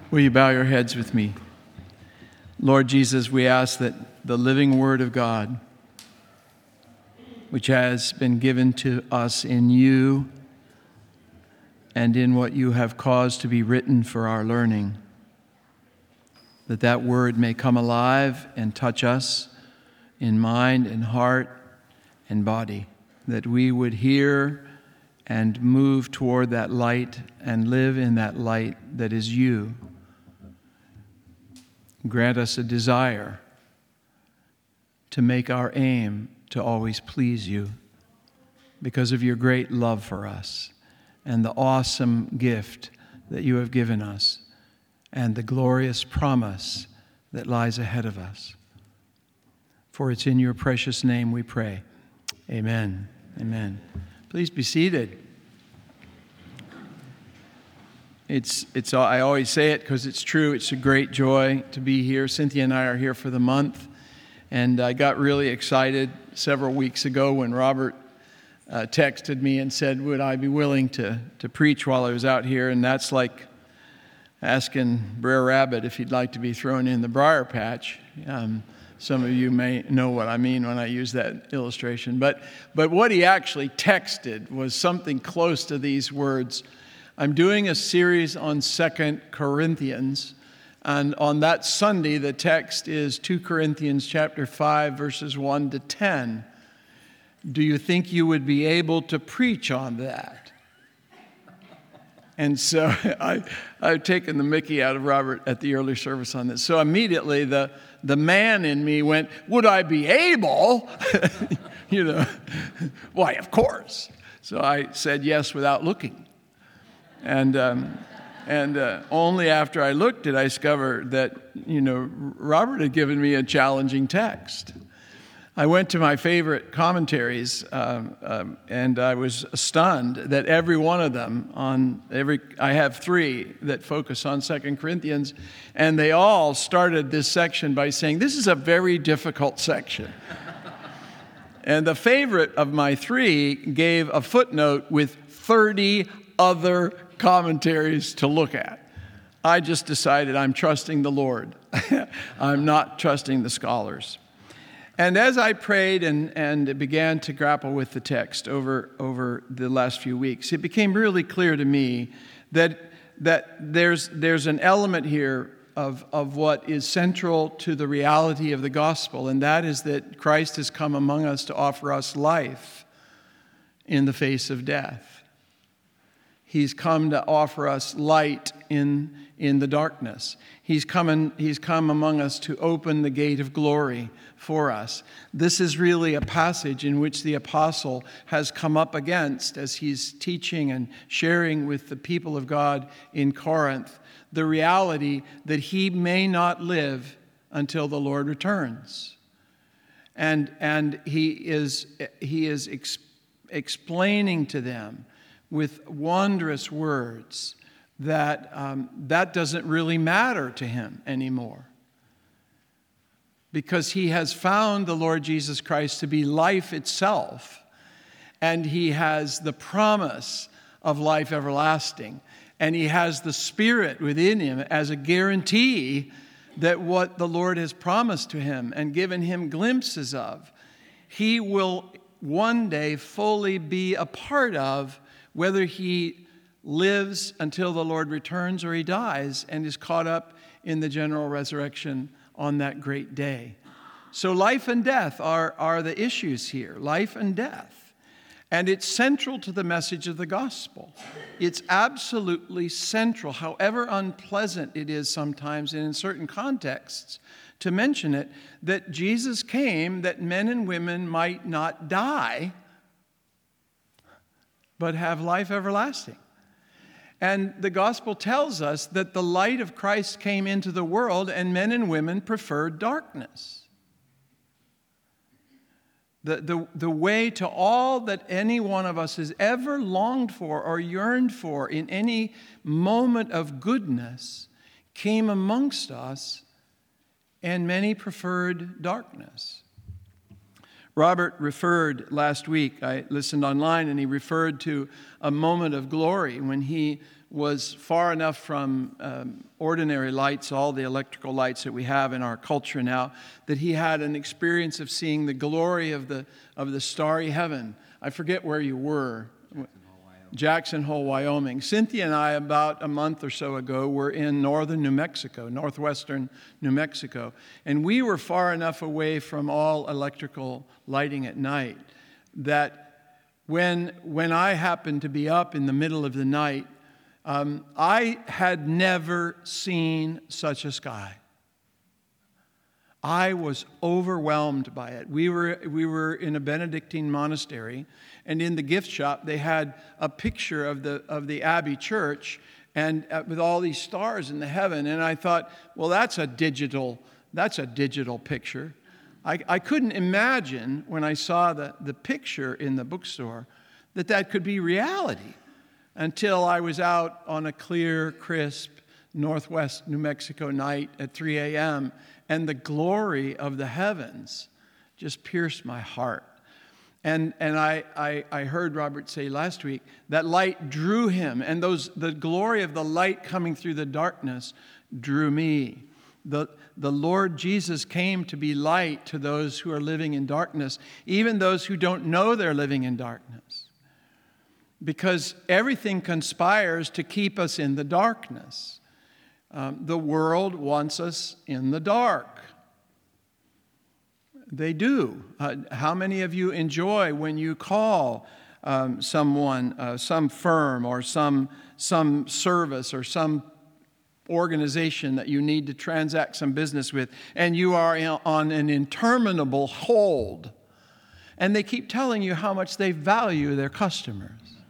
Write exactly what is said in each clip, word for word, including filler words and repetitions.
Will you bow your heads with me? Lord Jesus, we ask that the living Word of God, which has been given to us in you and in what you have caused to be written for our learning, that that Word may come alive and touch us in mind and heart and body, that we would hear and move toward that light and live in that light that is you. Grant us a desire to make our aim to always please you because of your great love for us and the awesome gift that you have given us and the glorious promise that lies ahead of us. For it's in your precious name we pray. Amen. Amen. Please be seated. It's, it's, I always say it because it's true. It's a great joy to be here. Cynthia and I are here for the month. And I got really excited several weeks ago when Robert uh, texted me and said, would I be willing to, to preach while I was out here? And that's like asking Brer Rabbit if he'd like to be thrown in the briar patch. Um, some of you may know what I mean when I use that illustration. But, but what he actually texted was something close to these words. I'm doing a series on Second Corinthians, and on that Sunday, the text is Second Corinthians chapter five, verses one to ten. Do you think you would be able to preach on that? And so I, I've taken the mickey out of Robert at the early service on this. So immediately the, the man in me went, would I be able? You know, why, of course. So I said yes without looking. And um, and uh, only after I looked did I discover that, you know, Robert had given me a challenging text. I went to my favorite commentaries, um, um, and I was stunned that every one of them on every, I have three that focus on Second Corinthians, and they all started this section by saying, this is a very difficult section. And the favorite of my three gave a footnote with thirty other commentaries to look at. I just decided I'm trusting the Lord. I'm not trusting the scholars. And as I prayed and, and began to grapple with the text over, over the last few weeks, it became really clear to me that, that there's, there's an element here of, of what is central to the reality of the gospel, and that is that Christ has come among us to offer us life in the face of death. He's come to offer us light in, in the darkness. He's come, in, he's come among us to open the gate of glory for us. This is really a passage in which the apostle has come up against as he's teaching and sharing with the people of God in Corinth the reality that he may not live until the Lord returns. And, and he is, he is ex, explaining to them with wondrous words that um, that doesn't really matter to him anymore. Because he has found the Lord Jesus Christ to be life itself, and he has the promise of life everlasting, and he has the Spirit within him as a guarantee that what the Lord has promised to him and given him glimpses of, he will one day fully be a part of, whether he lives until the Lord returns or he dies and is caught up in the general resurrection on that great day. So life and death are, are the issues here, life and death. And it's central to the message of the gospel. It's absolutely central, however unpleasant it is sometimes and in certain contexts to mention it, that Jesus came that men and women might not die, but have life everlasting. And the gospel tells us that the light of Christ came into the world and men and women preferred darkness. The, the, the way to all that any one of us has ever longed for or yearned for in any moment of goodness came amongst us, and many preferred darkness. Robert referred last week, I listened online, and he referred to a moment of glory when he was far enough from um, ordinary lights, all the electrical lights that we have in our culture now, that he had an experience of seeing the glory of the of the starry heaven. I forget where you were. Jackson Hole, Wyoming. Cynthia and I, about a month or so ago, were in northern New Mexico, northwestern New Mexico. And we were far enough away from all electrical lighting at night that when, when I happened to be up in the middle of the night, um, I had never seen such a sky. I was overwhelmed by it. We were, we were in a Benedictine monastery, and in the gift shop they had a picture of the, of the Abbey Church and uh, with all these stars in the heaven. And I thought, well, that's a digital, that's a digital picture. I, I couldn't imagine when I saw the, the picture in the bookstore that that could be reality until I was out on a clear, crisp, northwest New Mexico night at three a.m., and the glory of the heavens just pierced my heart. And and I, I, I heard Robert say last week that light drew him, and those the glory of the light coming through the darkness drew me. The, the Lord Jesus came to be light to those who are living in darkness, even those who don't know they're living in darkness. Because everything conspires to keep us in the darkness. Um, the world wants us in the dark. They do. Uh, how many of you enjoy when you call um, someone, uh, some firm or some, some service or some organization that you need to transact some business with, and you are in, on an interminable hold, and they keep telling you how much they value their customers?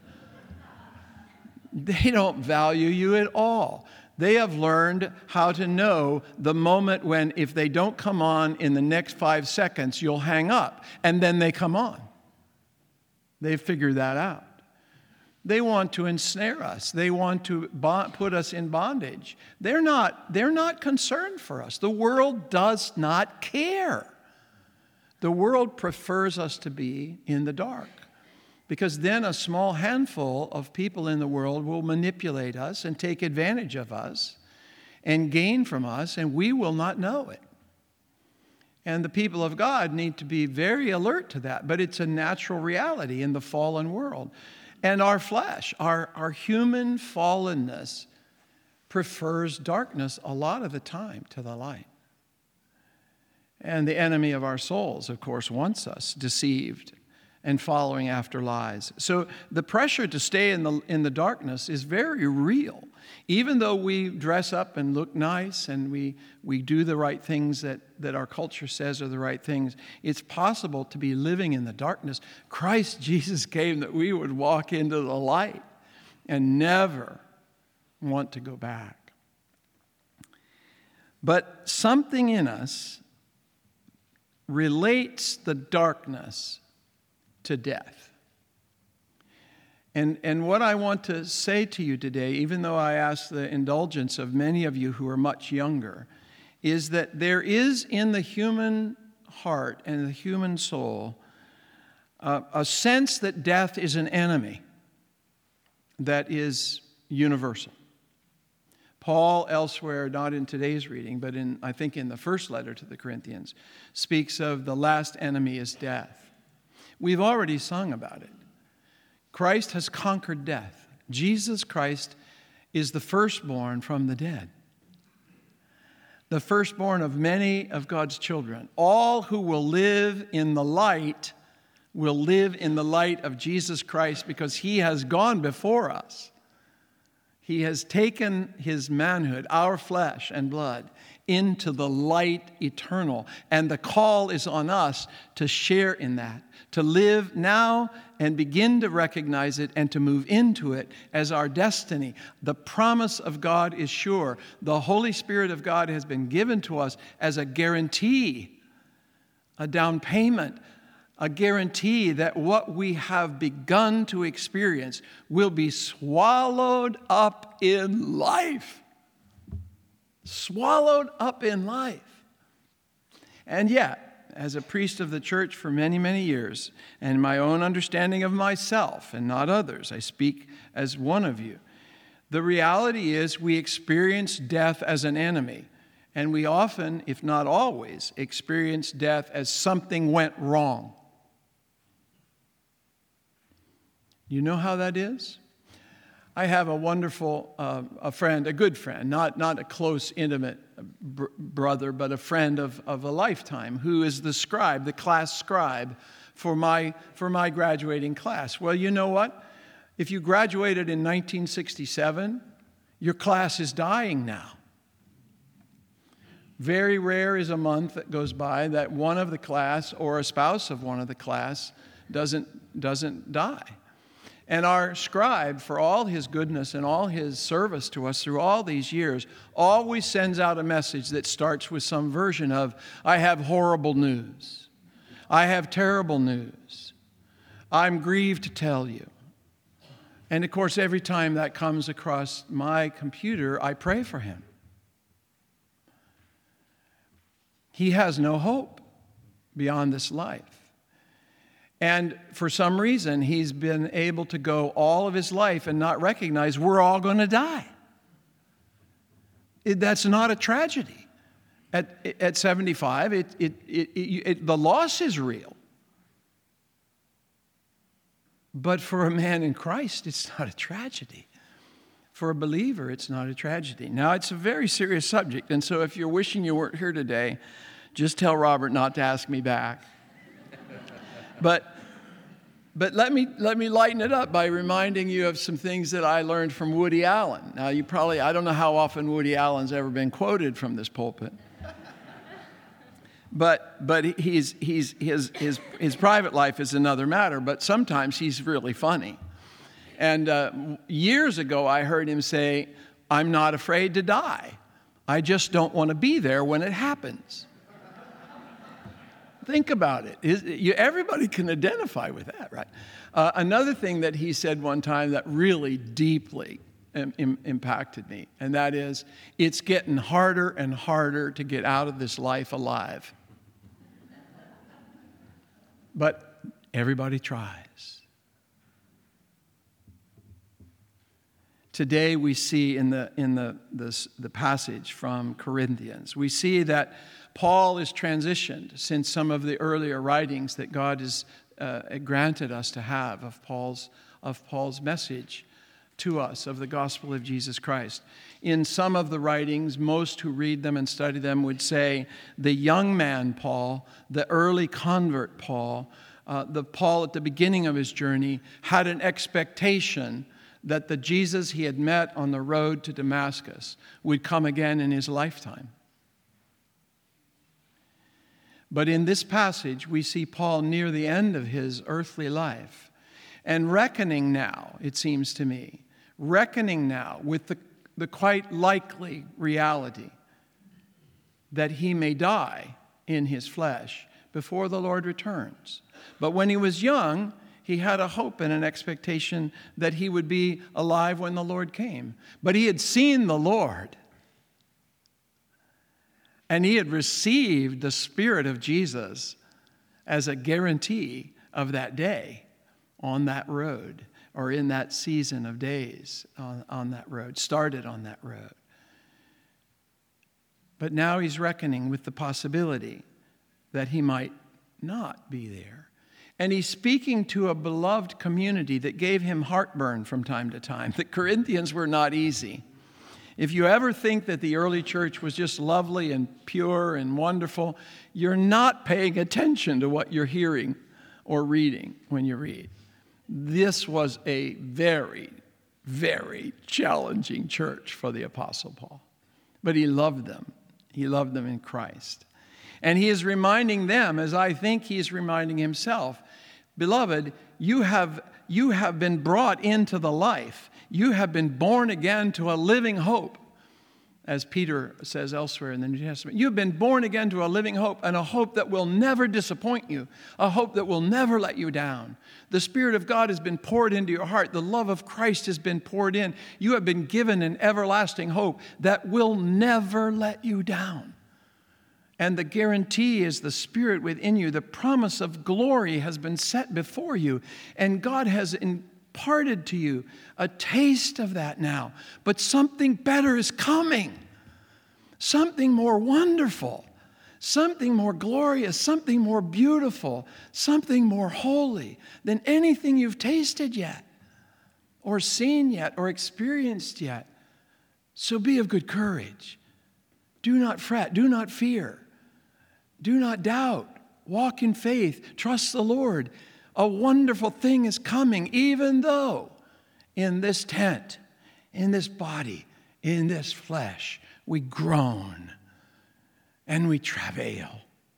They don't value you at all. They have learned how to know the moment when, if they don't come on in the next five seconds, you'll hang up, and then they come on. They've figured that out. They want to ensnare us. They want to bond, put us in bondage. They're not, they're not concerned for us. The world does not care. The world prefers us to be in the dark, because then a small handful of people in the world will manipulate us and take advantage of us and gain from us, and we will not know it. And the people of God need to be very alert to that, but it's a natural reality in the fallen world. And our flesh, our, our human fallenness, prefers darkness a lot of the time to the light. And the enemy of our souls, of course, wants us deceived and following after lies. So the pressure to stay in the in the darkness is very real. Even though we dress up and look nice and we, we do the right things that, that our culture says are the right things, it's possible to be living in the darkness. Christ Jesus came that we would walk into the light and never want to go back. But something in us relates the darkness to death. And, and what I want to say to you today, even though I ask the indulgence of many of you who are much younger, is that there is in the human heart and the human soul uh, a sense that death is an enemy that is universal. Paul, elsewhere, not in today's reading, but in I think in the first letter to the Corinthians, speaks of the last enemy is death. We've already sung about it. Christ has conquered death. Jesus Christ is the firstborn from the dead. The firstborn of many of God's children. All who will live in the light will live in the light of Jesus Christ, because he has gone before us. He has taken his manhood, our flesh and blood, into the light eternal. And the call is on us to share in that, to live now and begin to recognize it and to move into it as our destiny. The promise of God is sure. The Holy Spirit of God has been given to us as a guarantee, a down payment, a guarantee that what we have begun to experience will be swallowed up in life. Swallowed up in life. And yet, as a priest of the church for many, many years, and my own understanding of myself and not others, I speak as one of you, The reality is we experience death as an enemy, and we often, if not always, experience death as something went wrong. You know how that is? I have a wonderful uh, a friend, a good friend, not, not a close, intimate br- brother, but a friend of, of a lifetime, who is the scribe, the class scribe for my, for my graduating class. Well, you know what? If you graduated in nineteen sixty-seven, your class is dying now. Very rare is a month that goes by that one of the class or a spouse of one of the class doesn't, doesn't die. And our scribe, for all his goodness and all his service to us through all these years, always sends out a message that starts with some version of, I have horrible news. I have terrible news. I'm grieved to tell you. And of course, every time that comes across my computer, I pray for him. He has no hope beyond this life. And for some reason, he's been able to go all of his life and not recognize we're all going to die. It, that's not a tragedy. At, at seventy-five, it, it, it, it, it, the loss is real. But for a man in Christ, it's not a tragedy. For a believer, it's not a tragedy. Now, it's a very serious subject, and so if you're wishing you weren't here today, just tell Robert not to ask me back. But, but let me, let me lighten it up by reminding you of some things that I learned from Woody Allen. Now, you probably, I don't know how often Woody Allen's ever been quoted from this pulpit. But, but he's, he's, his, his, his private life is another matter, but sometimes he's really funny. And uh, years ago, I heard him say, I'm not afraid to die. I just don't want to be there when it happens. Think about it. Is, you, everybody can identify with that, right? Uh, another thing that he said one time that really deeply im- im- impacted me, and that is, it's getting harder and harder to get out of this life alive. But everybody tries. Today we see in the in the this, the passage from Corinthians, we see that Paul is transitioned since some of the earlier writings that God has uh, granted us to have of Paul's of Paul's message to us of the gospel of Jesus Christ. In some of the writings, most who read them and study them would say the young man Paul, the early convert Paul, uh, the Paul at the beginning of his journey had an expectation that the Jesus he had met on the road to Damascus would come again in his lifetime. But in this passage, we see Paul near the end of his earthly life and reckoning now, it seems to me, reckoning now with the, the quite likely reality that he may die in his flesh before the Lord returns. But when he was young, he had a hope and an expectation that he would be alive when the Lord came. But he had seen the Lord. And he had received the Spirit of Jesus as a guarantee of that day on that road, or in that season of days on, on that road, started on that road. But now he's reckoning with the possibility that he might not be there. And he's speaking to a beloved community that gave him heartburn from time to time. The Corinthians were not easy. If you ever think that the early church was just lovely and pure and wonderful, you're not paying attention to what you're hearing or reading when you read. This was a very, very challenging church for the Apostle Paul. But he loved them. He loved them in Christ. And he is reminding them, as I think he is reminding himself, beloved, you have, you have been brought into the life. You have been born again to a living hope, as Peter says elsewhere in the New Testament. You've been born again to a living hope, and a hope that will never disappoint you, a hope that will never let you down. The Spirit of God has been poured into your heart. The love of Christ has been poured in. You have been given an everlasting hope that will never let you down. And the guarantee is the Spirit within you. The promise of glory has been set before you, and God has in imparted to you a taste of that now. But something better is coming. Something more wonderful. Something more glorious. Something more beautiful. Something more holy than anything you've tasted yet, or seen yet, or experienced yet. So be of good courage. Do not fret. Do not fear. Do not doubt. Walk in faith. Trust the Lord. A wonderful thing is coming, even though in this tent, in this body, in this flesh, we groan and we travail.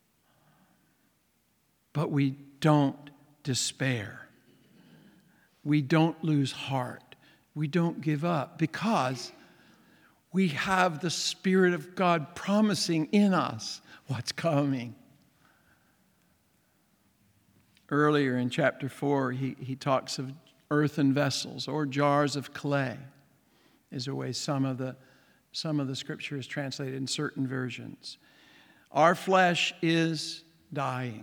But we don't despair. We don't lose heart. We don't give up, because we have the Spirit of God promising in us what's coming. Earlier in chapter four, he, he talks of earthen vessels or jars of clay, is the way some of the, some of the scripture is translated in certain versions. Our flesh is dying.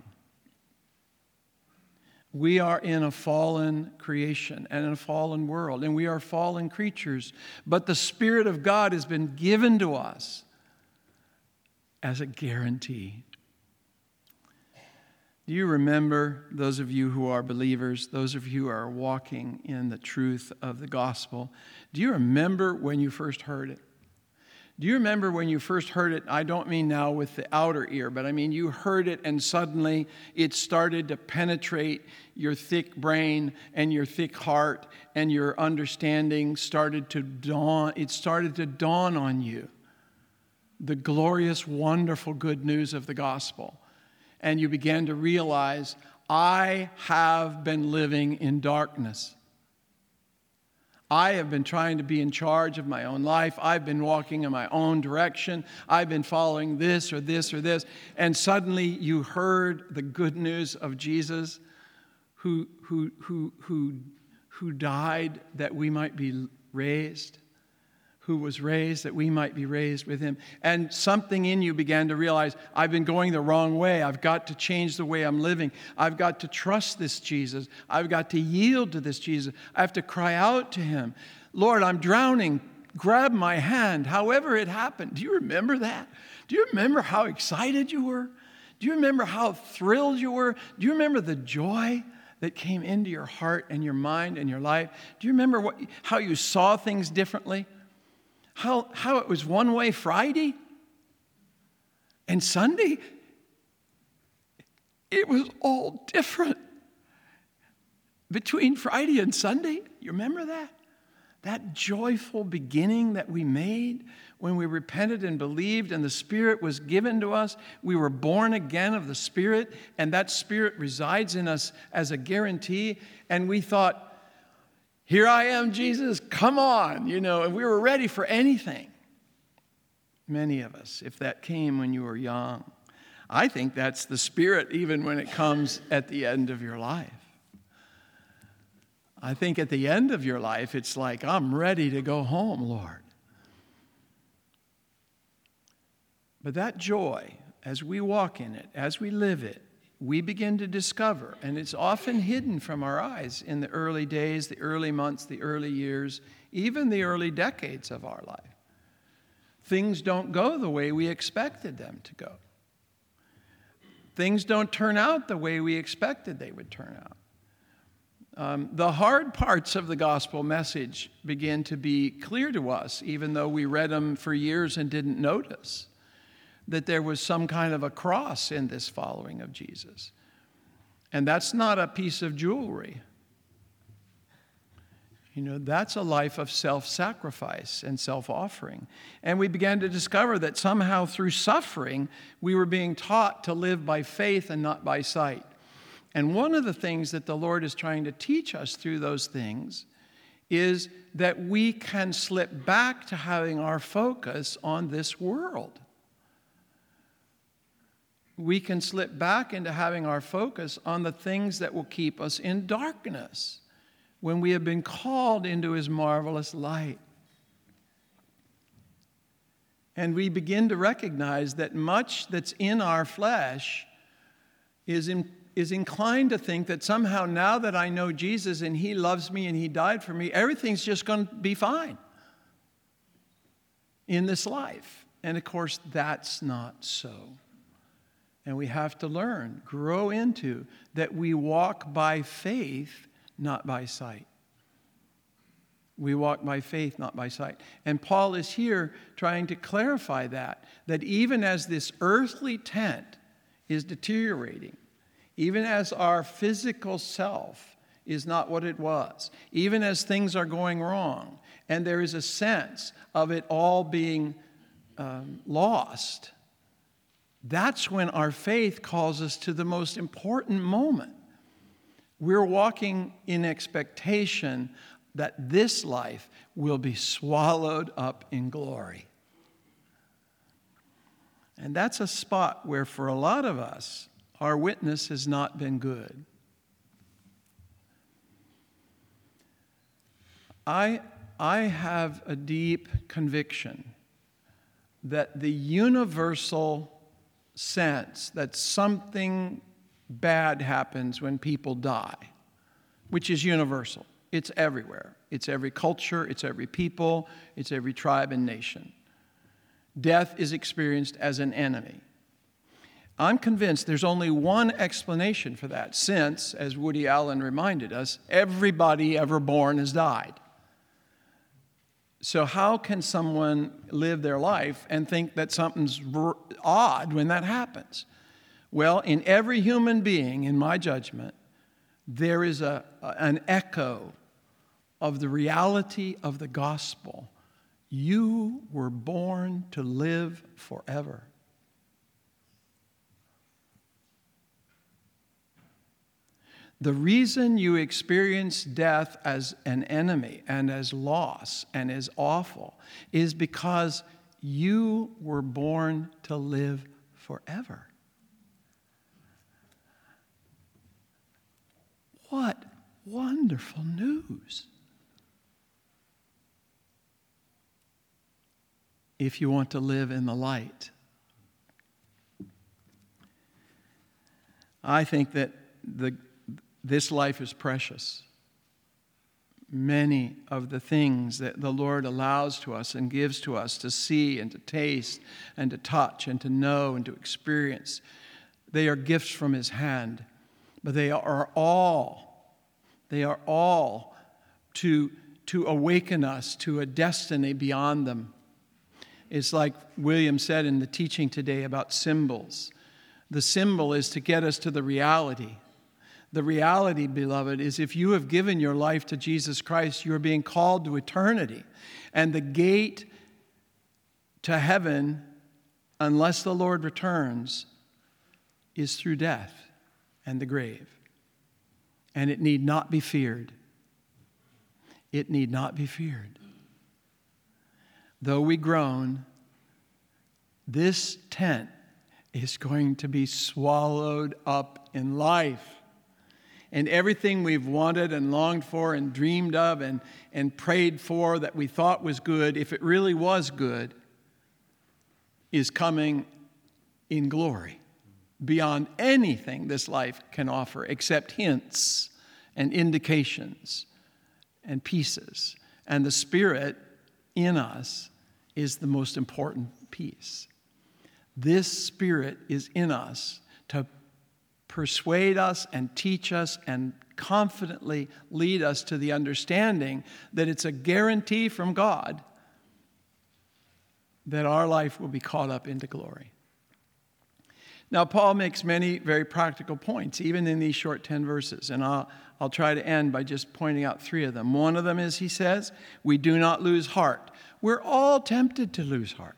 We are in a fallen creation and in a fallen world, and we are fallen creatures. But the Spirit of God has been given to us as a guarantee. Do you remember, those of you who are believers, those of you who are walking in the truth of the gospel, do you remember when you first heard it? Do you remember when you first heard it? I don't mean now with the outer ear, but I mean you heard it and suddenly it started to penetrate your thick brain and your thick heart, and your understanding started to dawn. It started to dawn on you the glorious, wonderful good news of the gospel. And you began to realize, I have been living in darkness. I have been trying to be in charge of my own life. I've been walking in my own direction. I've been following this or this or this. And suddenly you heard the good news of Jesus who, who, who, who, who died that we might be raised, who was raised that we might be raised with him. And something in you began to realize, I've been going the wrong way. I've got to change the way I'm living. I've got to trust this Jesus. I've got to yield to this Jesus. I have to cry out to him. Lord, I'm drowning. Grab my hand. However it happened. Do you remember that? Do you remember how excited you were? Do you remember how thrilled you were? Do you remember the joy that came into your heart and your mind and your life? Do you remember what, how you saw things differently? How, how it was one way Friday and Sunday, it was all different. Between Friday and Sunday, you remember that? That joyful beginning that we made when we repented and believed and the Spirit was given to us. We were born again of the Spirit, and that Spirit resides in us as a guarantee. And we thought, here I am, Jesus, come on, you know, and we were ready for anything. Many of us, if that came when you were young. I think that's the Spirit even when it comes at the end of your life. I think at the end of your life, it's like, I'm ready to go home, Lord. But that joy, as we walk in it, as we live it, we begin to discover, and it's often hidden from our eyes in the early days, the early months, the early years, even the early decades of our life. Things don't go the way we expected them to go. Things don't turn out the way we expected they would turn out. Um, the hard parts of the gospel message begin to be clear to us, even though we read them for years and didn't notice that there was some kind of a cross in this following of Jesus. And that's not a piece of jewelry. You know, that's a life of self-sacrifice and self-offering. And we began to discover that somehow through suffering, we were being taught to live by faith and not by sight. And one of the things that the Lord is trying to teach us through those things is that we can slip back to having our focus on this world. We can slip back into having our focus on the things that will keep us in darkness when we have been called into his marvelous light. And we begin to recognize that much that's in our flesh is in, is inclined to think that somehow now that I know Jesus and he loves me and he died for me, everything's just going to be fine in this life. And of course, that's not so. And we have to learn, grow into that we walk by faith, not by sight. We walk by faith, not by sight. And Paul is here trying to clarify that, that even as this earthly tent is deteriorating, even as our physical self is not what it was, even as things are going wrong, and there is a sense of it all being um, lost, that's when our faith calls us to the most important moment. We're walking in expectation that this life will be swallowed up in glory. And that's a spot where for a lot of us, our witness has not been good. I, I have a deep conviction that the universal sense that something bad happens when people die, which is universal. It's everywhere. It's every culture, it's every people, it's every tribe and nation. Death is experienced as an enemy. I'm convinced there's only one explanation for that, since, as Woody Allen reminded us, everybody ever born has died. So how can someone live their life and think that something's odd when that happens? Well, in every human being, in my judgment, there is a, an echo of the reality of the gospel. You were born to live forever. The reason you experience death as an enemy and as loss and as awful is because you were born to live forever. What wonderful news! If you want to live in the light. I think that the This life is precious. Many of the things that the Lord allows to us and gives to us to see and to taste and to touch and to know and to experience, they are gifts from His hand. But they are all, they are all to, to awaken us to a destiny beyond them. It's like William said in the teaching today about symbols. The symbol is to get us to the reality. The reality, beloved, is if you have given your life to Jesus Christ, you're being called to eternity. And the gate to heaven, unless the Lord returns, is through death and the grave. And it need not be feared. It need not be feared. Though we groan, this tent is going to be swallowed up in life. And everything we've wanted and longed for and dreamed of and, and prayed for that we thought was good, if it really was good, is coming in glory beyond anything this life can offer except hints and indications and pieces. And the Spirit in us is the most important piece. This Spirit is in us to persuade us and teach us and confidently lead us to the understanding that it's a guarantee from God that our life will be caught up into glory. Now, Paul makes many very practical points, even in these short ten verses, and I'll, I'll try to end by just pointing out three of them. One of them is, he says, we do not lose heart. We're all tempted to lose heart.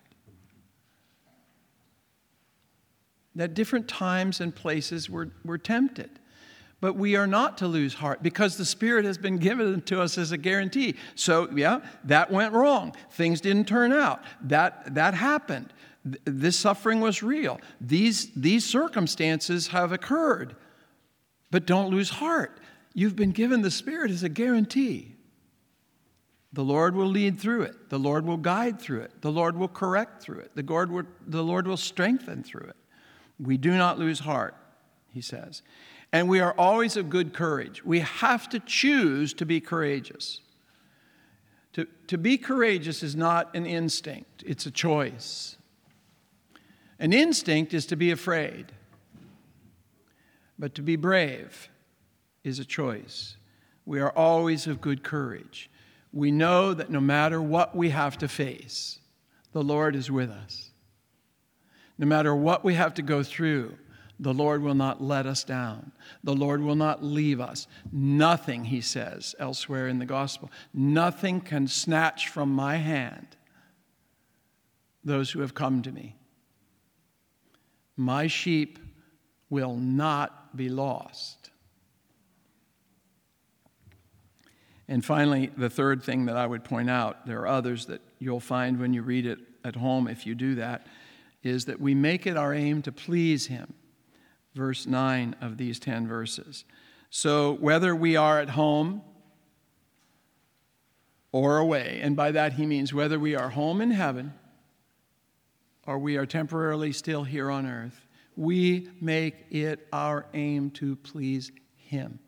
At different times and places we're, we're tempted. But we are not to lose heart because the Spirit has been given to us as a guarantee. So, yeah, that went wrong. Things didn't turn out. That, that happened. Th- this suffering was real. These, these circumstances have occurred. But don't lose heart. You've been given the Spirit as a guarantee. The Lord will lead through it. The Lord will guide through it. The Lord will correct through it. The Lord will, the Lord will strengthen through it. We do not lose heart, he says. And we are always of good courage. We have to choose to be courageous. To, to be courageous is not an instinct, it's a choice. An instinct is to be afraid. But to be brave is a choice. We are always of good courage. We know that no matter what we have to face, the Lord is with us. No matter what we have to go through, the Lord will not let us down. The Lord will not leave us. Nothing, he says elsewhere in the gospel, nothing can snatch from my hand those who have come to me. My sheep will not be lost. And finally, the third thing that I would point out, there are others that you'll find when you read it at home if you do that, is that we make it our aim to please him. Verse nine of these ten verses. So whether we are at home or away, and by that he means whether we are home in heaven or we are temporarily still here on earth, we make it our aim to please him.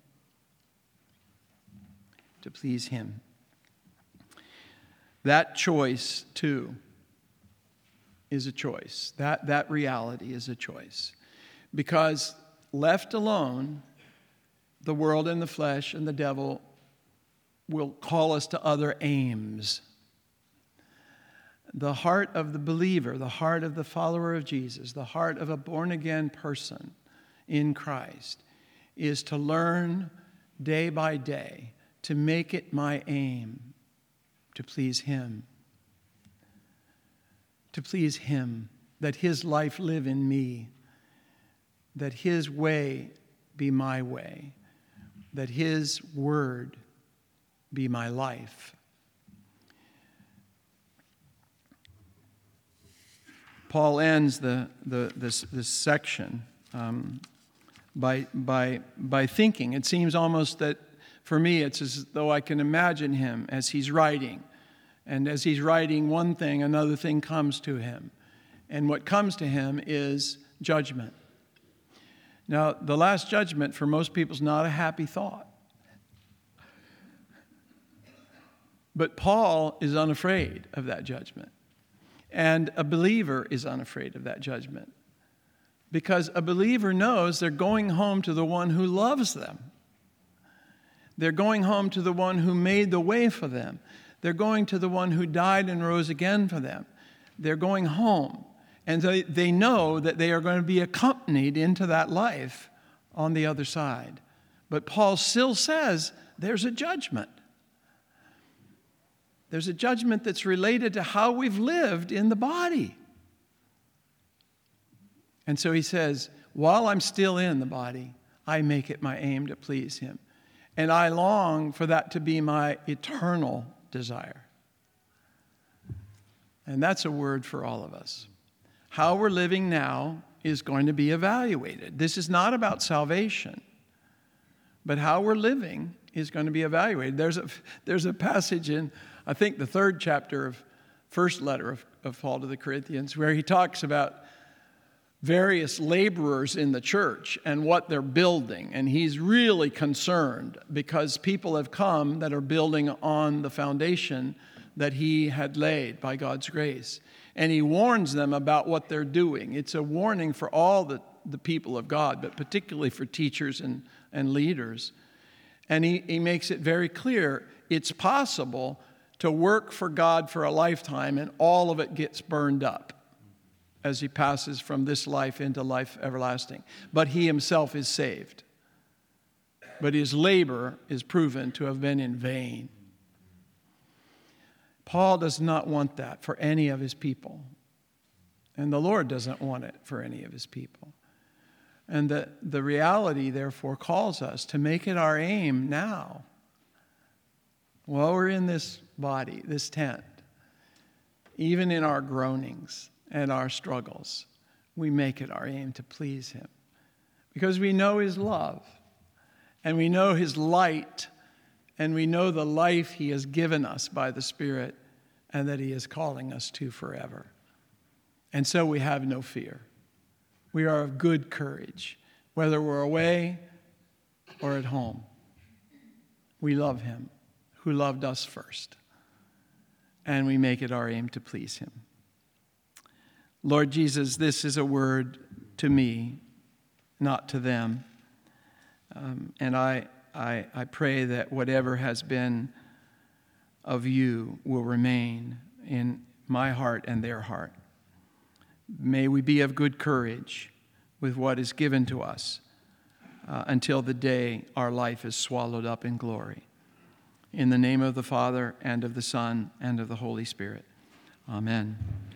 To please him. That choice, too, is a choice. That, that reality is a choice. Because left alone, the world and the flesh and the devil will call us to other aims. The heart of the believer, the heart of the follower of Jesus, the heart of a born-again person in Christ is to learn day by day to make it my aim to please him. To please him, that his life live in me, that his way be my way, that his word be my life. Paul ends the, the, this, this section um, by, by, by thinking. It seems almost that, for me, it's as though I can imagine him as he's writing. And as he's writing one thing, another thing comes to him. And what comes to him is judgment. Now, the last judgment for most people is not a happy thought. But Paul is unafraid of that judgment. And a believer is unafraid of that judgment. Because a believer knows they're going home to the one who loves them. They're going home to the one who made the way for them. They're going to the one who died and rose again for them. They're going home. And they, they know that they are going to be accompanied into that life on the other side. But Paul still says there's a judgment. There's a judgment that's related to how we've lived in the body. And so he says, while I'm still in the body, I make it my aim to please him. And I long for that to be my eternal desire. And that's a word for all of us. How we're living now is going to be evaluated. This is not about salvation, but how we're living is going to be evaluated. There's a, there's a passage in, I think, the third chapter of first letter of, of Paul to the Corinthians where he talks about various laborers in the church and what they're building. And he's really concerned because people have come that are building on the foundation that he had laid by God's grace. And he warns them about what they're doing. It's a warning for all the, the people of God, but particularly for teachers and, and leaders. And he, he makes it very clear it's possible to work for God for a lifetime and all of it gets burned up as he passes from this life into life everlasting. But he himself is saved. But his labor is proven to have been in vain. Paul does not want that for any of his people. And the Lord doesn't want it for any of his people. And the, the reality, therefore, calls us to make it our aim now, while we're in this body, this tent, even in our groanings and our struggles, we make it our aim to please him. Because we know his love, and we know his light, and we know the life he has given us by the Spirit, and that he is calling us to forever. And so we have no fear. We are of good courage, whether we're away or at home. We love him who loved us first, and we make it our aim to please him. Lord Jesus, this is a word to me, not to them. Um, and I, I, I pray that whatever has been of you will remain in my heart and their heart. May we be of good courage with what is given to us uh, until the day our life is swallowed up in glory. In the name of the Father, and of the Son, and of the Holy Spirit. Amen.